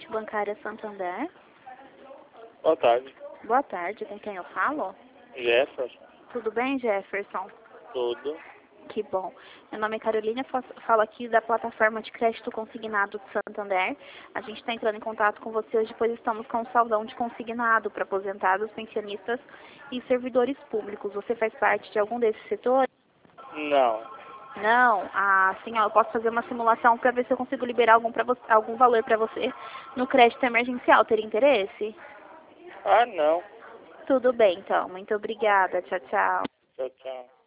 Corrente Bancária Santander. Boa tarde. Boa tarde, com quem eu falo? Jefferson. Tudo bem, Jefferson? Tudo. Que bom. Meu nome é Carolina, falo aqui da plataforma de crédito consignado de Santander. A gente está entrando em contato com você hoje, pois estamos com um saldão de consignado para aposentados, pensionistas e servidores públicos. Você faz parte de algum desses setores? Não. Não? Ah, sim, eu posso fazer uma simulação para ver se eu consigo liberar algum valor para você no crédito emergencial. Teria interesse? Ah, não. Tudo bem, então. Muito obrigada. Tchau, tchau. Tchau, tchau.